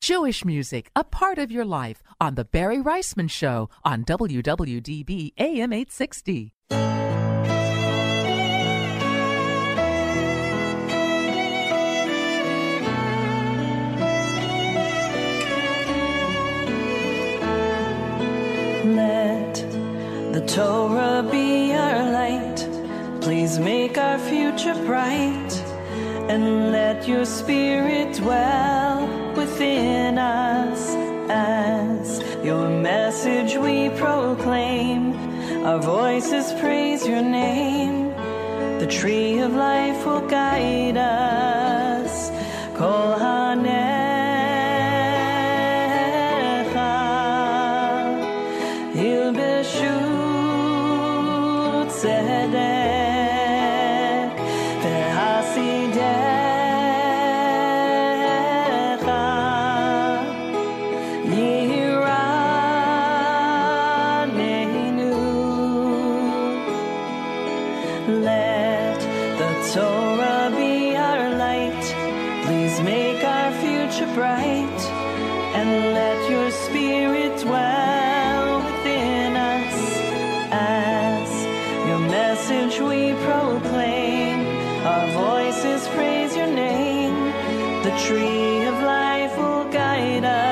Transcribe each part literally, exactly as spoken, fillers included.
Jewish music, a part of your life, on The Barry Reisman Show on W W D B A M eight sixty. Let the Torah be our light. Please make our future bright. And let your spirit dwell within us as your message we proclaim. Our voices praise your name. The tree of life will guide us. Kol hanecha hilbeshu tzedek v'hasidek. Let the Torah be our light. Please make our future bright. And let your spirit dwell within us as your message we proclaim. Our voices praise your name. The tree of life will guide us.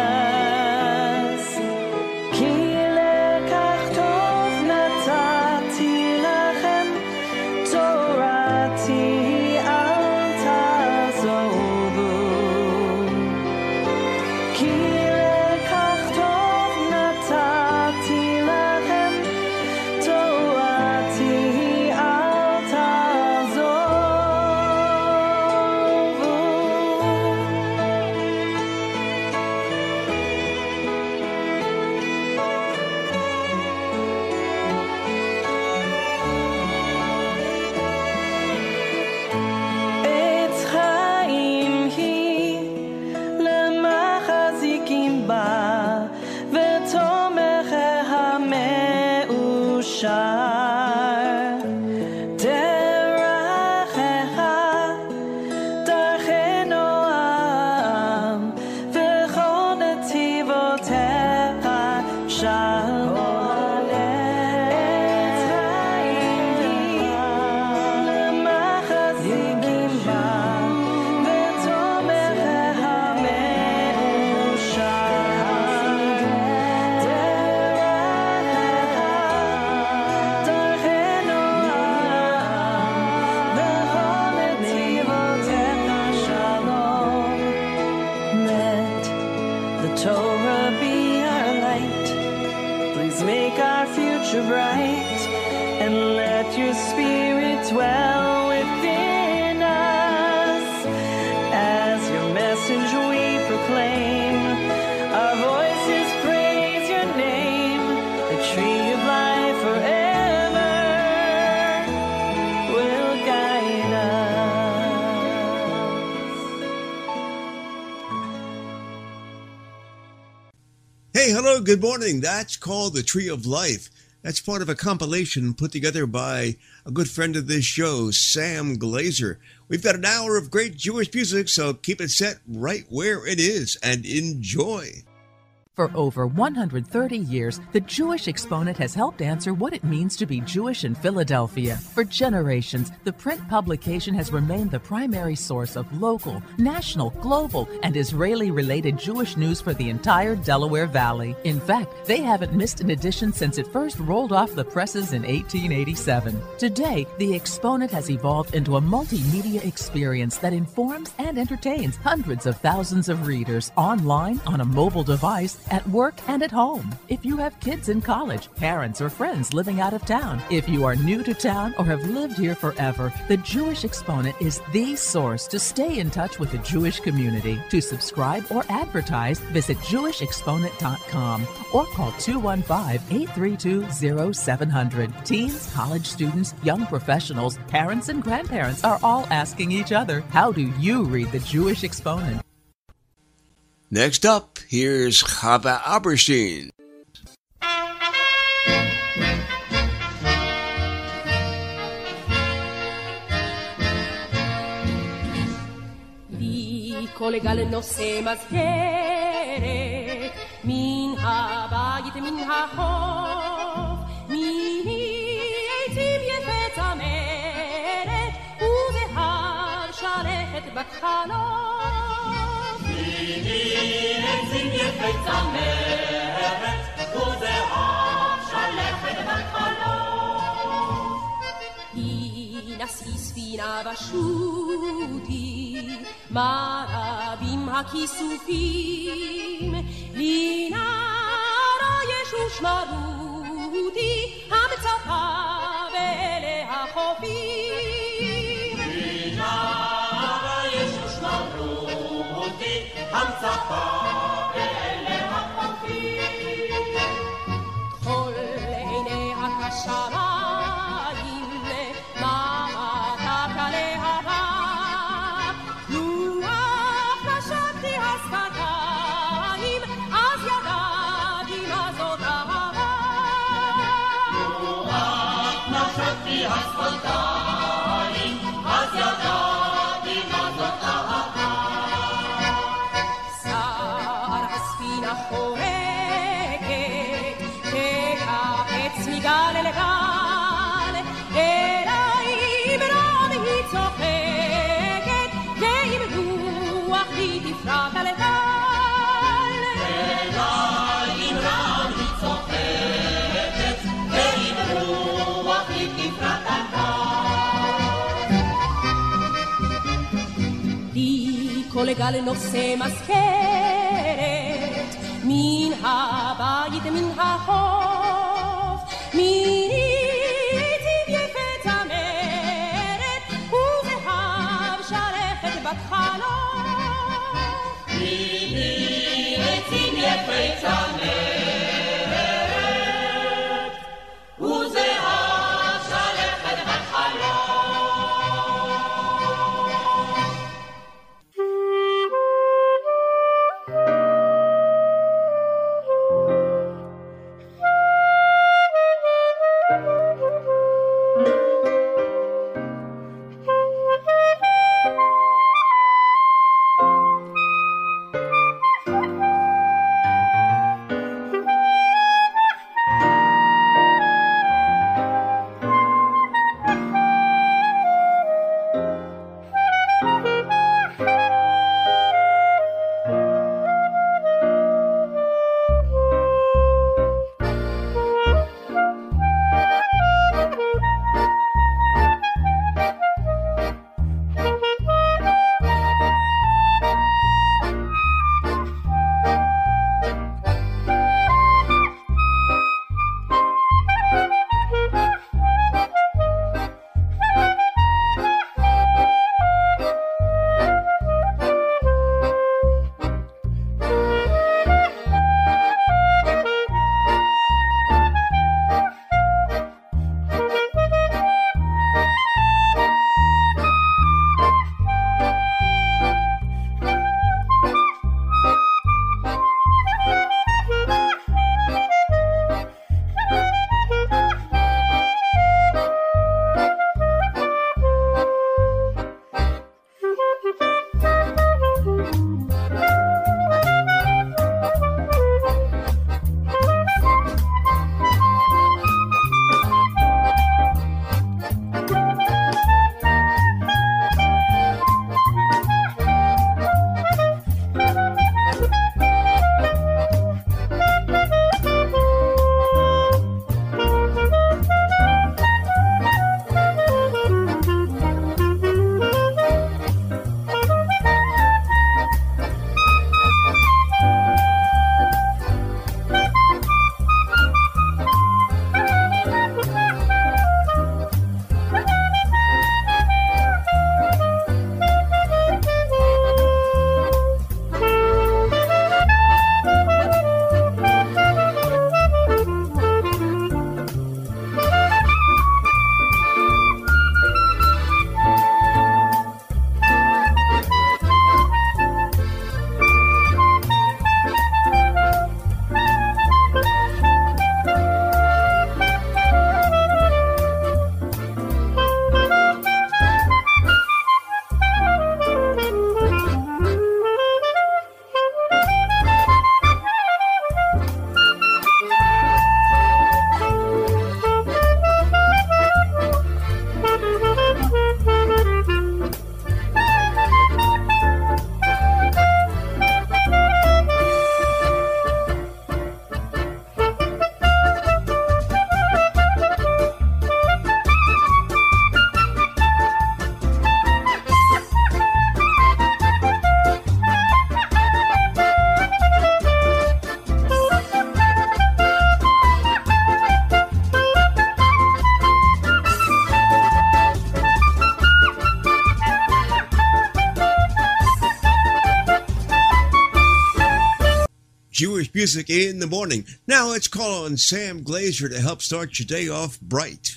Bright, and let your spirit dwell within us as your message we proclaim. Our voices praise your name. The tree of life forever will guide us. Hey, hello, good morning. That's called The Tree of Life. That's part of a compilation put together by a good friend of this show, Sam Glazer. We've got an hour of great Jewish music, so keep it set right where it is and enjoy. For over one hundred thirty years, the Jewish Exponent has helped answer what it means to be Jewish in Philadelphia. For generations, the print publication has remained the primary source of local, national, global, and Israeli-related Jewish news for the entire Delaware Valley. In fact, they haven't missed an edition since it first rolled off the presses in eighteen eighty-seven. Today, the Exponent has evolved into a multimedia experience that informs and entertains hundreds of thousands of readers online, on a mobile device, at work, and at home. If you have kids in college, parents or friends living out of town, if you are new to town or have lived here forever, the Jewish Exponent is the source to stay in touch with the Jewish community. To subscribe or advertise, visit Jewish Exponent dot com or call two one five, eight three two, zero seven zero zero. Teens, college students, young professionals, parents, and grandparents are all asking each other, how do you read the Jewish Exponent? Next up, here's Chava Aberstein. Di collega le nosse maschere מן הבית מן החוף, מיני עצים יפה צמרת, וזהב שלכת בחלוף. מיני עצים יפה צמרת, וזהב שלכת בחלוף. נשאי ספינה ושוטי, מה רבים הכיסופים, לי נערה יש ושמרותי, המצפה ואלה החופים. לי נערה יש ושמרותי, המצפה ואלה החופים. כל עיניה כשמיים, מבטך להבה, רוח נשקתי השפתיים, אז ידעתי מה זאת אהבה. רוח נשקתי השפתיים, אז ידעתי מה זאת אהבה. שר הספינה חורקת, כעץ מגל אל גל, אליי ברעם היא צוחקת, ועם רוח היא תפרח על גל. אליי עם רעם היא צוחקת, ועם רוח היא תפרח על גל. לי כל גל נושא מזכרת, מן הבית מן החוף, מיני עצים יפה צמרת, וזהב שלכת בת חלוף. מיני עצים יפה צמרת, וזהב שלכת בת חלוף. Jewish music in the morning. Now let's call on Sam Glazer to help start your day off bright.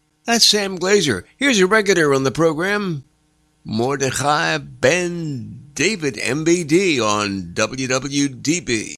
That's Sam Glazer. Here's a regular on the program, Mordechai Ben David M B D on W W D B.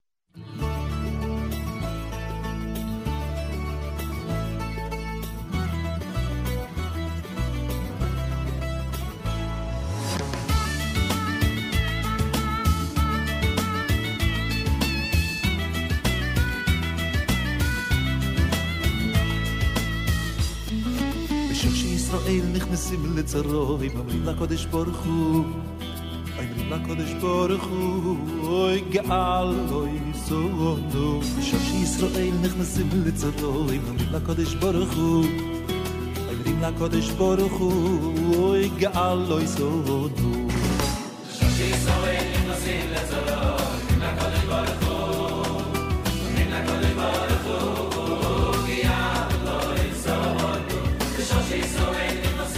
נכנסים לצרורים, אומרים לקודש ברוך הוא, אומרים לקודש ברוך הוא, אוי גאל אוי סונו. בשעה שישראל נכנסים לצרורים, אומרים לקודש ברוך הוא, אומרים לקודש ברוך הוא, אוי גאל אוי סונו. בשעה שישראל נכנסים לצרורים, אומרים לקודש ברוך הוא, אומרים לקודש ברוך הוא, גאל אוי סונו. בשעה שישראל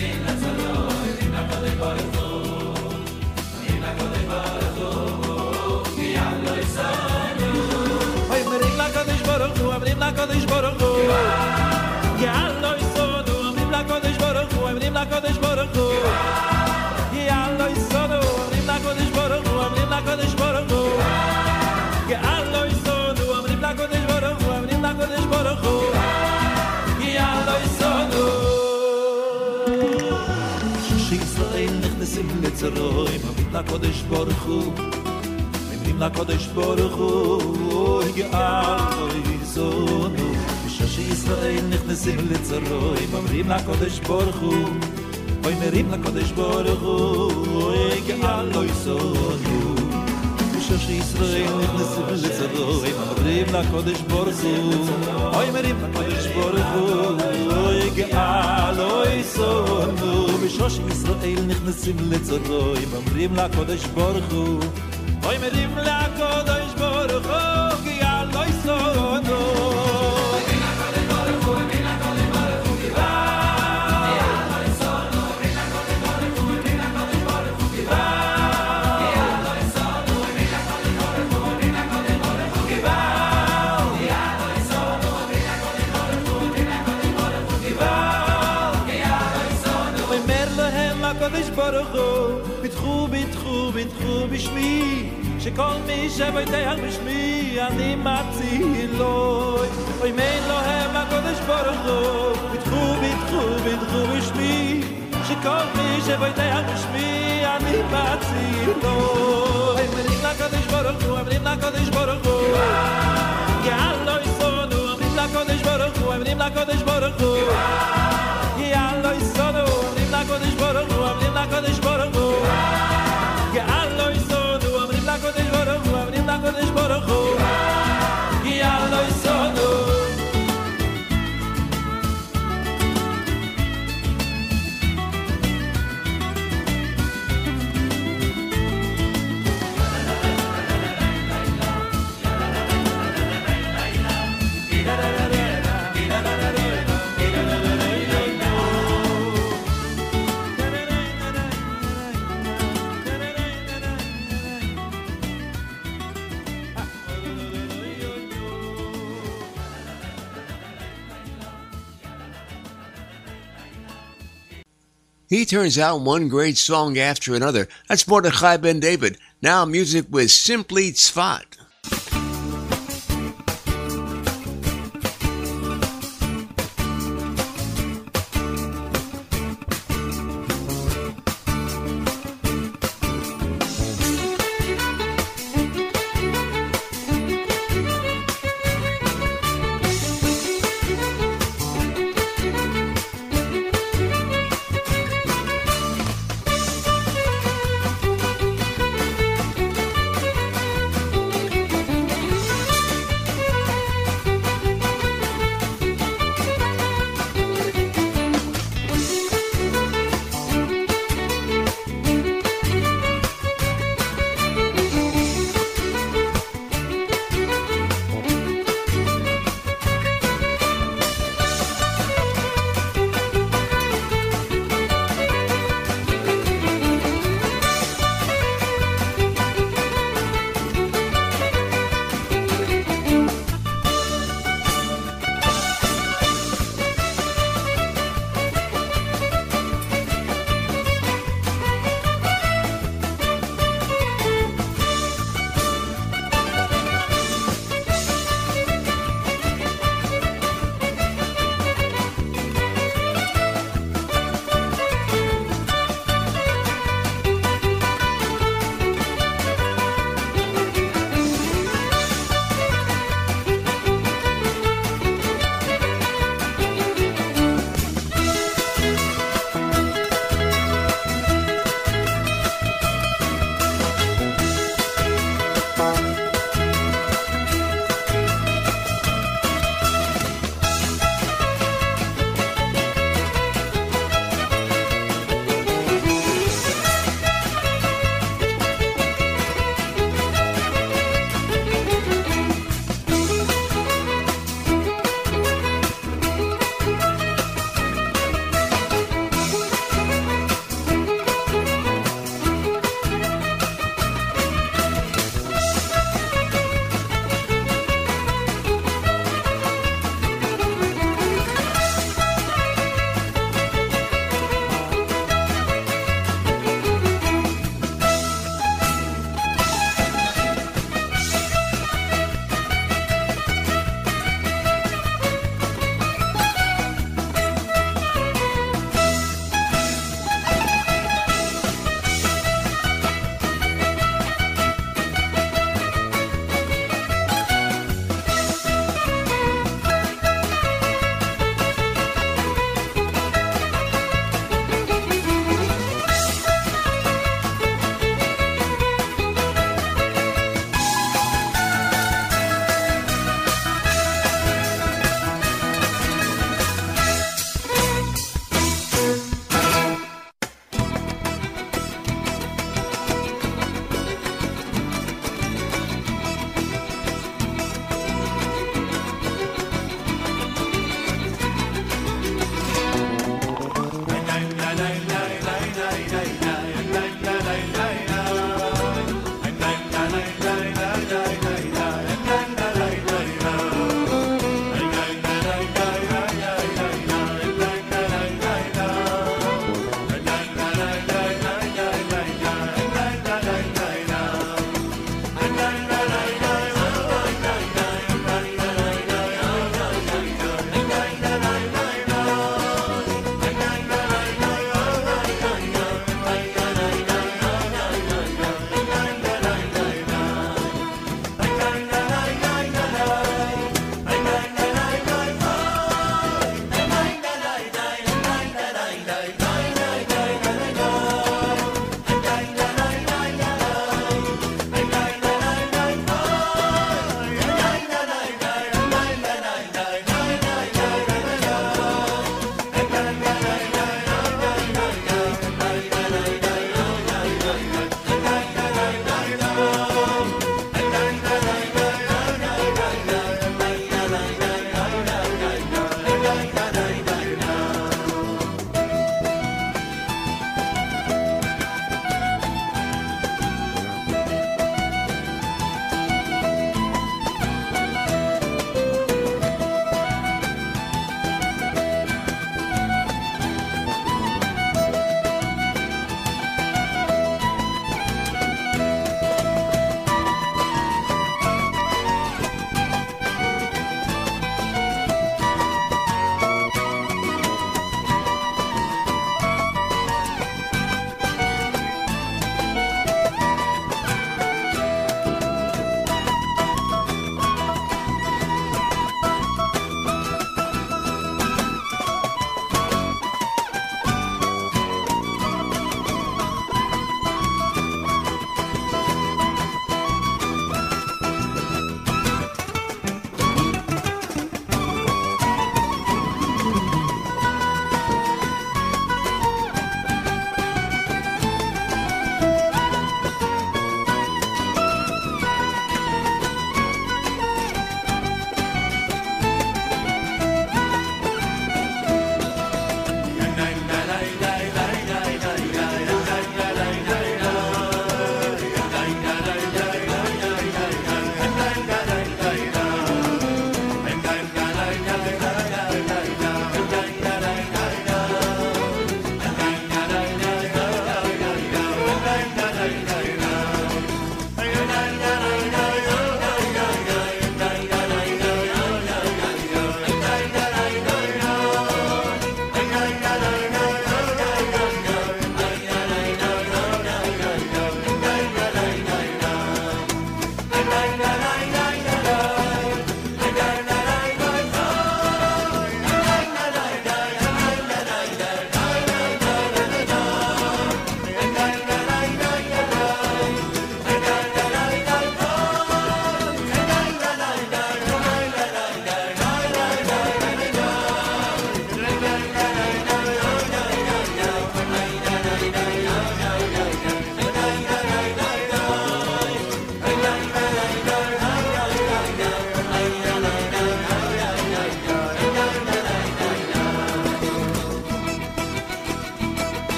אומרים לקודש ברוך הוא יאללה יסונו אומרים לקודש ברוך הוא אומרים לקודש ברוך הוא יאללה יסונו אומרים לקודש ברוך הוא אומרים לקודש ברוך הוא יאללה יסונו אומרים לקודש ברוך הוא אומרים לקודש ברוך הוא יאללה יסונו. שישראל נכנסים לצרורים אומרים לקודש ברוך הוא אומרים לקודש ברוך הוא יאללה יסונו. בשעה שישראל נכנסים לצרורים אומרים לקודש ברוך הוא אומרים לקודש ברוך הוא יאללה יסונו. בשעה שישראל נכנסים לצרורים אומרים לקודש ברוך הוא אומרים לקודש ברוך הוא יאללה יסונו. בשעה שישראל נכנסים לצרורים אומרים לקודש ברוך הוא אומרים לקודש ברוך הוא יאללה יסונו. ביטחו ביטחו ביטחו בשמי שכל מי שבויתח בשמי אני מציל לו אוי מן להם הקודש ברוך הוא ביטחו ביטחו ביטחו בשמי שכל מי שבויתח בשמי אני מציל לו אומרים לקודש ברוך הוא אומרים לקודש ברוך הוא יאללה יסונו אומרים לקודש ברוך הוא אומרים לקודש ברוך הוא יאללה יסונו אומרים לקודש ברוך הוא אומרים לקודש ברוך הוא יאללה יסונו אומרים לקודש ברוך הוא אומרים לקודש ברוך הוא יאללה יסונו. He turns out one great song after another. That's Mordechai Ben David. Now music with Simply Tzfat.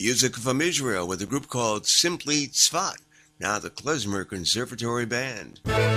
Music from Israel with a group called Simply Tzfat, now the Klezmer Conservatory Band.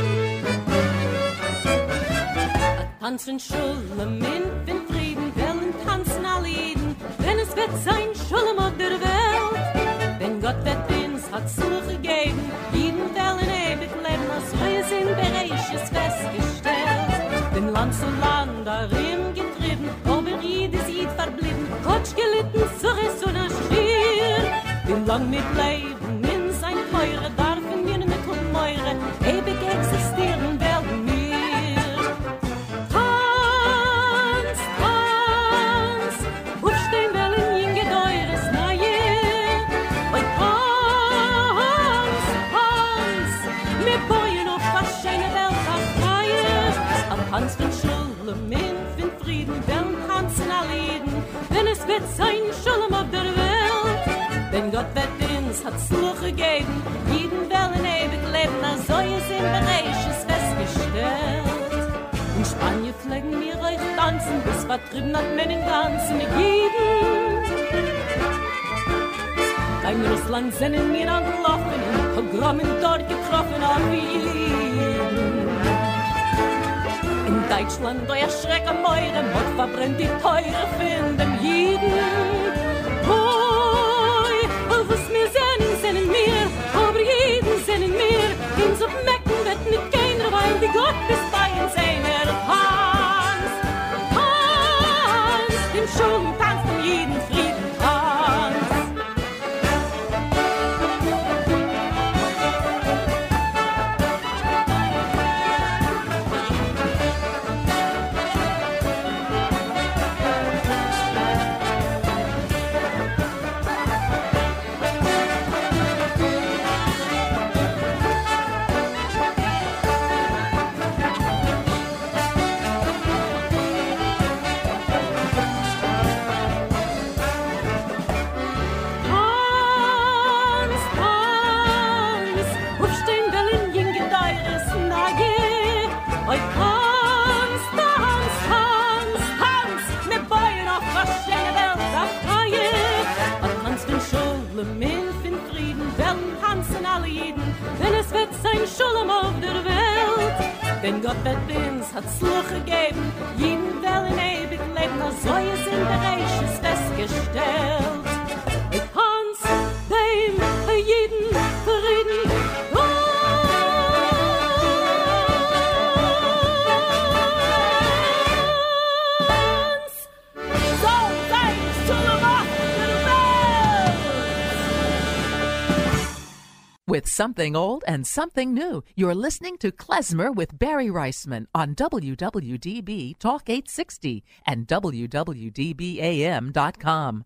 Tanzen Schulen in Frieden, wollen tanzen alle Jeden, denn es wird sein Schulen auf der Welt. Denn Gott wird uns hat Suche gegeben, jeden wollen ewig leben, als wir sind Bereich ist festgestellt. Den Land zu Land darin getrieben, aber jede Sied verblieben, Gott gelitten, so ist und erstier. Wie lang mit Leben in sein Teure darfen wir nicht um Meure, ewig existieren werden wir. Hans von Schulem in Frieden, werden tanzen alle Jeden, denn es wird sein Schulem auf der Welt. Denn Gott wird uns hat Sluch gegeben, jeden wollen ewig leben, als so ist im Bereich ist festgestellt. In Spanien pflegen wir euch tanzen, bis vertrieben hat man den ganzen Jeden. In Russland sind wir angelaufen, in Programmen dort getroffen, auf jeden. In Deutschland, da erschrecken Meure, Mord verbrennt die Teure, finden jeden. Hoi, oh, was wir sehen, sind in mir, aber jeden sind in mir. Ins auf Mecken wird nicht keiner, weil die Gott bis bei uns einer Hans. Hans, im Schulen tanzt um jeden Frieden Hans. Denn Gott wird uns hat Sluch gegeben, jeden wollen ewig leben, als so ist im Bereich ist festgestellt. Mit Hans, dem jeden Frieden, Hans, so sein Schulen auf der Welt. With something old and something new, you're listening to Klezmer with Barry Reisman on W W D B Talk eight sixty and W W D B A M dot com.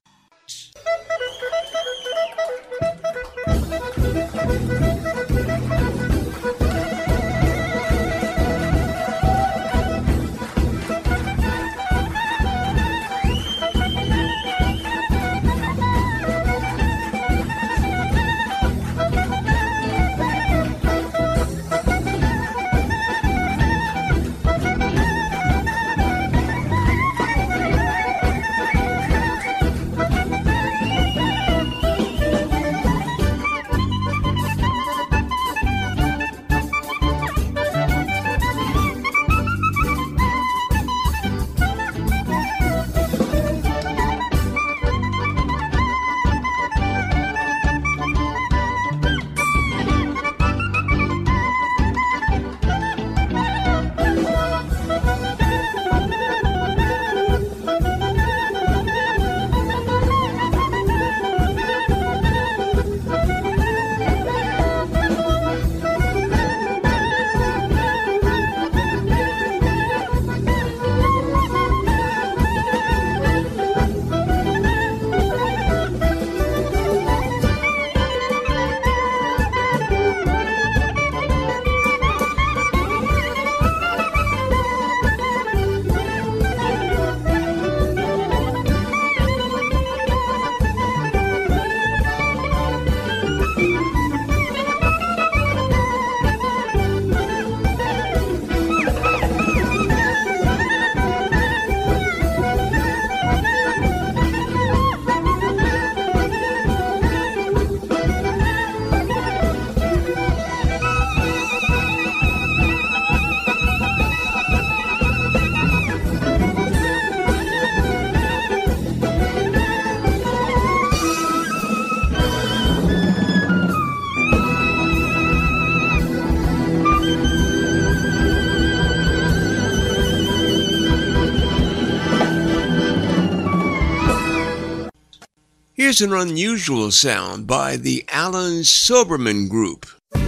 Here's an unusual sound by the Alan Silberman Group.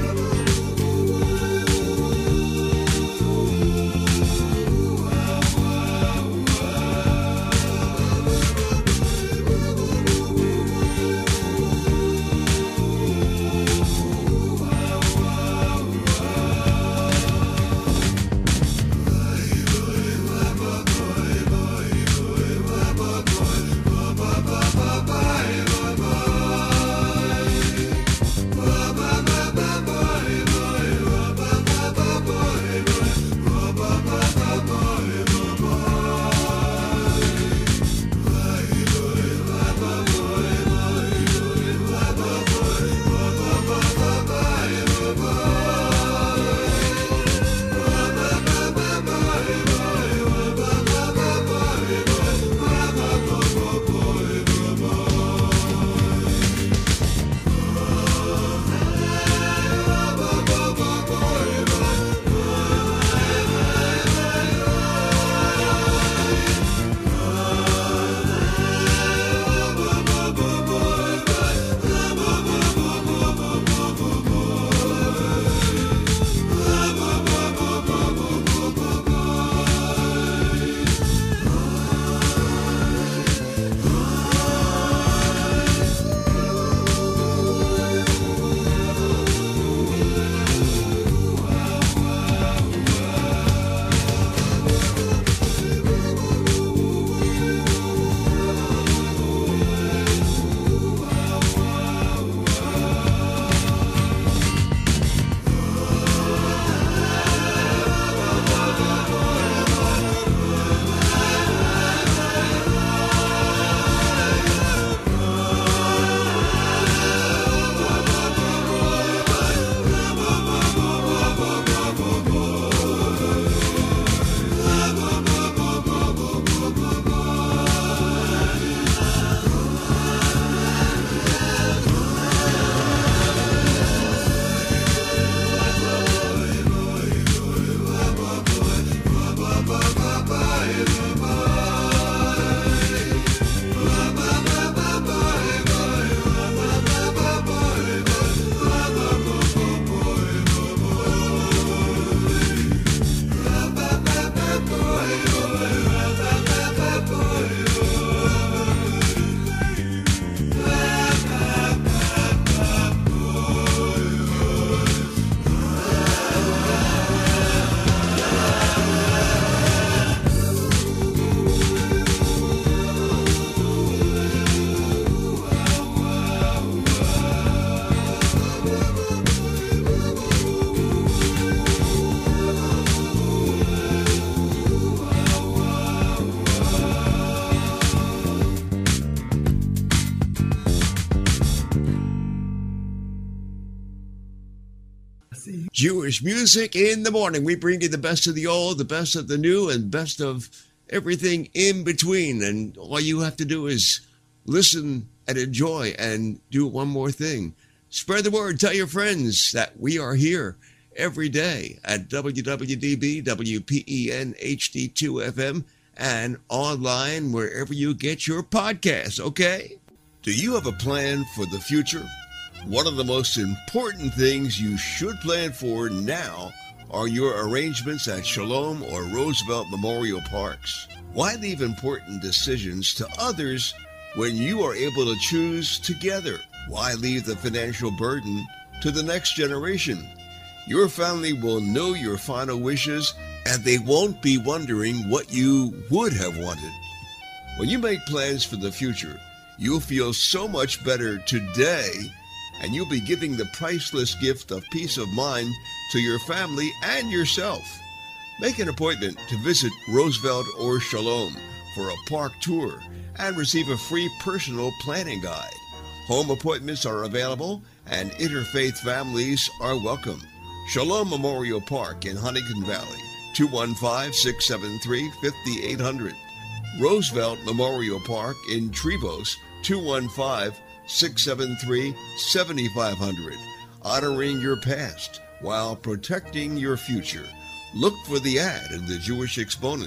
Jewish music in the morning. We bring you the best of the old, the best of the new, and best of everything in between. And all you have to do is listen and enjoy and do one more thing. Spread the word. Tell your friends that we are here every day at W W D B, W P E N H D two F M, and online wherever you get your podcasts, okay? Do you have a plan for the future? One of the most important things you should plan for now are your arrangements at Shalom or Roosevelt Memorial Parks. Why leave important decisions to others when you are able to choose together? Why leave the financial burden to the next generation? Your family will know your final wishes, and they won't be wondering what you would have wanted. When you make plans for the future, you'll feel so much better today, and you'll be giving the priceless gift of peace of mind to your family and yourself. Make an appointment to visit Roosevelt or Shalom for a park tour and receive a free personal planning guide. Home appointments are available, and interfaith families are welcome. Shalom Memorial Park in Huntington Valley, two one five, six seven three, five eight zero zero. Roosevelt Memorial Park in Trevose, two one five, six seven three, seven five zero zero. Honoring your past while protecting your future. Look for the ad in the Jewish Exponent.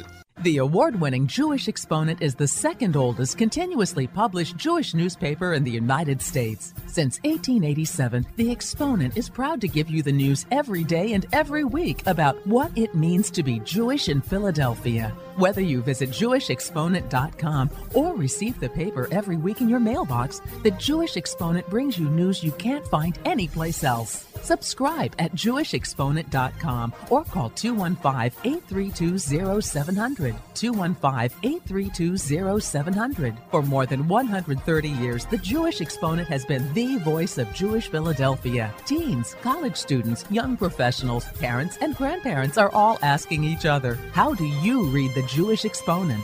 The award-winning Jewish Exponent is the second oldest continuously published Jewish newspaper in the United States. Since eighteen eighty-seven, The Exponent is proud to give you the news every day and every week about what it means to be Jewish in Philadelphia. Whether you visit Jewish Exponent dot com or receive the paper every week in your mailbox, the Jewish Exponent brings you news you can't find anyplace else. Subscribe at Jewish Exponent dot com or call two one five, eight three two, zero seven zero zero, two one five, eight three two, zero seven zero zero. For more than one hundred thirty years, the Jewish Exponent has been the voice of Jewish Philadelphia. Teens, college students, young professionals, parents, and grandparents are all asking each other, how do you read the Jewish Exponent?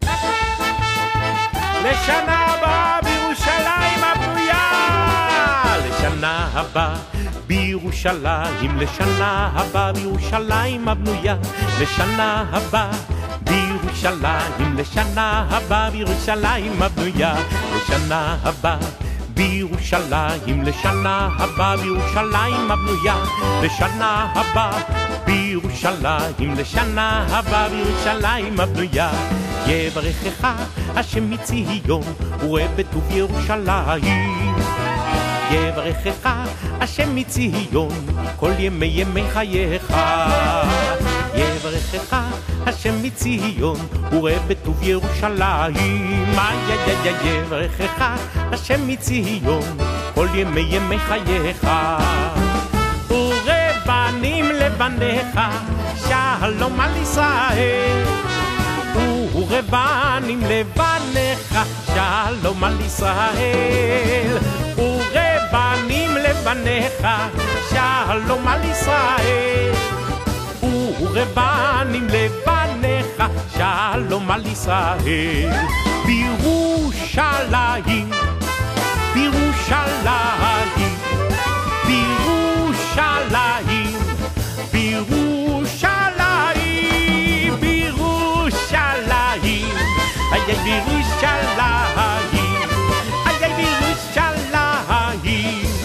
לשנה הבאה בירושלים הבנויה, לשנה הבאה בירושלים, לשנה הבאה בירושלים הבנויה, לשנה הבאה בירושלים, לשנה הבאה בירושלים הבנויה, לשנה הבאה בירושלים, לשנה הבאה בירושלים הבנויה, לשנה הבאה בירושלים, לשנה הבאה בירושלים הבנויה. יברכך השם מציון וראה בטוב ירושלים. יברכך השם מציון כל ימי ימי חייך. יברכך השם מציון וראה בטוב ירושלים. יברכך השם מציון כל ימי ימי חייך. וראה בנים לבניך שלום על ישראל. ורבנים לבניך שלום על ישראל. ורבנים לבניך שלום על ישראל. ורבנים לבניך שלום על ישראל. בירושלים, בירושלים, בירושלים, בירושלים, בירושלים, ay ay בירושלים, ay ay בירושלים,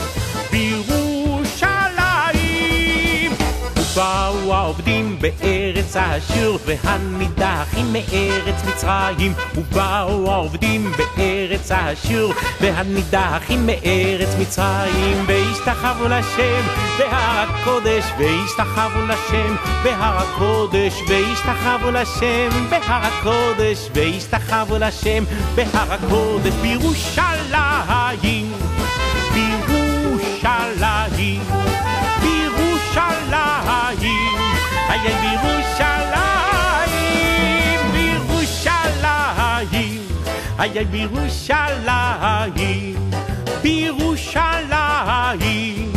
בירושלים. ובאו העובדים בארץ אשור והנידחים מארץ מצרים. ובאו העובדים בארץ אשור והנידחים מארץ מצרים. והשתחוו לשם בהר הקודש, והשתחוו לשם בהר הקודש, והשתחוו לשם בהר הקודש, והשתחוו לשם בהר הקודש. בירושלים, בירושלים, בירושלים, ay ay בירושלים, בירושלים, ay ay בירושלים, בירושלים,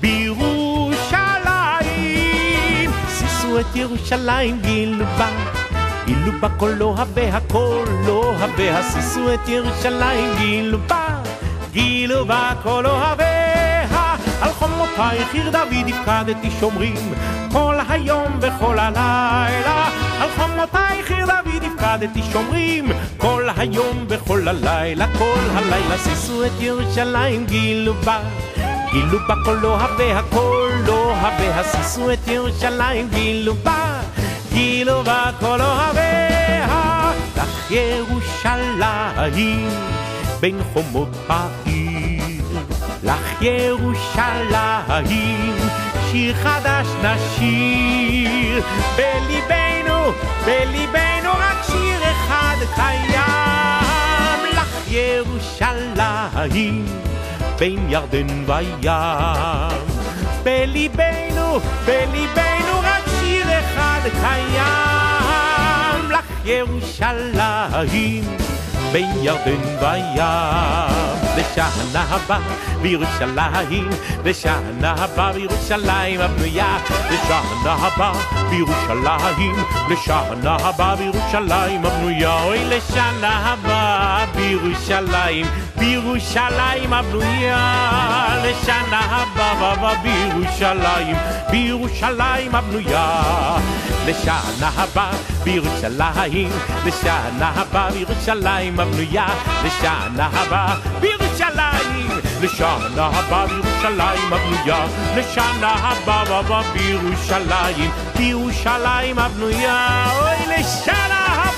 בירושלים. שישו את ירושלים גילו בה, גילו בה כל אוהבי הכל אוהביה. שישו את ירושלים גילו בה, גילו בה כל אוהביה. על חומותייך עיר דוד הפקדתי שומרים כל היום וכל הלילה. על חומותייך עיר דוד הפקדתי שומרים כל היום וכל הלילה. כל הלילה שישו את ירושלים גילו בה, גילו בה כל אוהביה כל אוהביה. שישו את ירושלים גילו בה, גילו בה כל אוהביה. לך ירושלים בין חומות העיר, לך ירושלים שיר חדש נשיר. בליבנו, בליבנו רק שיר אחד קיים. לך ירושלים בין ירדן וים. בליבנו, בליבנו רק שיר אחד קיים. לך ירושלים בין ירדן וים. לשנה הבאה בירושלים, לשנה הבאה בירושלים הבנויה. לשנה הבאה בירושלים, לשנה הבאה בירושלים הבנויה. אוי לשנה הבאה בירושלים, בירושלים הבנויה. לשנה הבאה בירושלים, בירושלים הבנויה. לשנה הבאה בירושלים, לשנה הבאה בירושלים הבנויה. לשנה הבאה בירושלים, לשנה הבאה בירושלים הבנויה. לשנה הבאה בירושלים, בירושלים הבנויה. אוי לשנה הבאה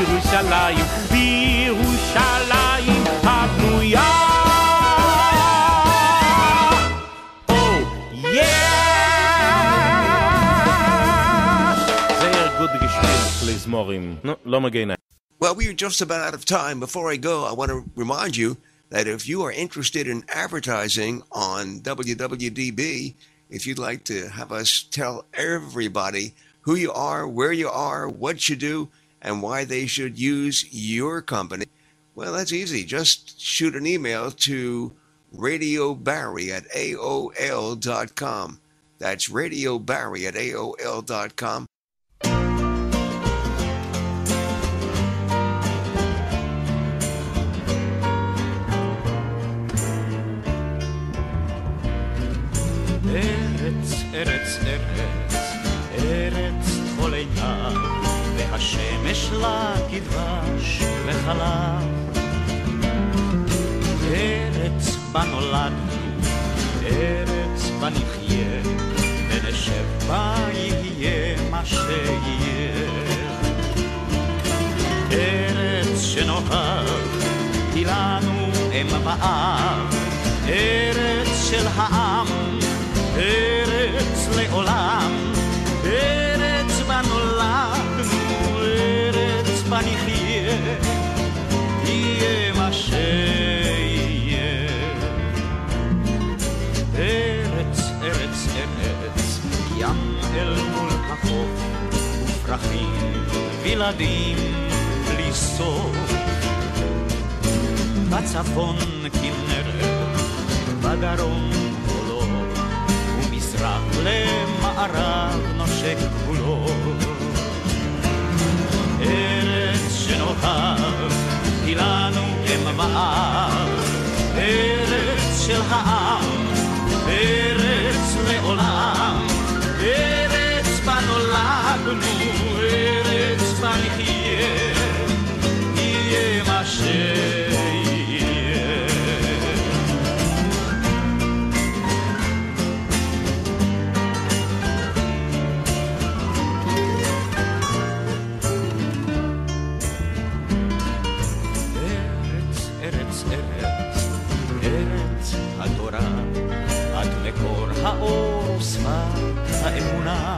בירושלים, בירושלים הבנויה. No, well, we are just about out of time. Before I go, I want to remind you that if you are interested in advertising on W W D B, if you'd like to have us tell everybody who you are, where you are, what you do, and why they should use your company, well, that's easy. Just shoot an email to Radio Barry at A O L dot com. That's Radio Barry at A O L dot com. ארץ, ארץ, ארץ, ארץ תחוליה, והשמש לה כדבש וחלב. ארץ בה נולדנו, ארץ בה נחיה, ונשב בה יהיה מה שיהיה. ארץ שנאהב, היא לנו אם ואב, ארץ של העם, ארץ לעולם, ארץ בה נולדנו, ארץ בה נחיה, יהיה מה שיהיה. ארץ, ארץ, ארץ, ים אל מול החוף, ופרחים וילדים בלי סוף. בצפון כנרת, בדרום מזרח למערב נושק כולו. ארץ שנאהב, היא לנו אם ואב, ארץ של העם, ארץ לעולם, ארץ בה נולדנו, ארץ בה נחיה, יהיה מה שיהיה. האור ושפת האמונה.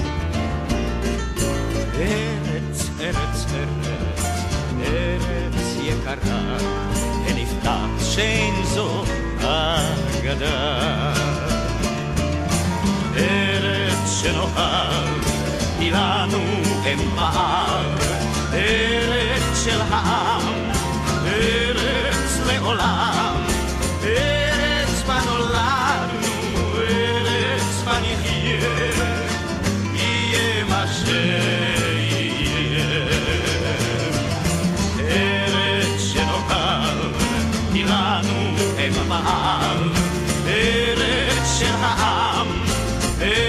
ארץ, ארץ, ארץ, ארץ יקרה, ונפתח שאין זו אגדה. ארץ שנאהב, היא לנו אם ואב, ארץ של העם, ארץ לעולם, ארץ בה נולדנו, נחיה, יהיה מה שיהיה. ארץ שנאהב, היא לנו אם ואב, ארץ של העם,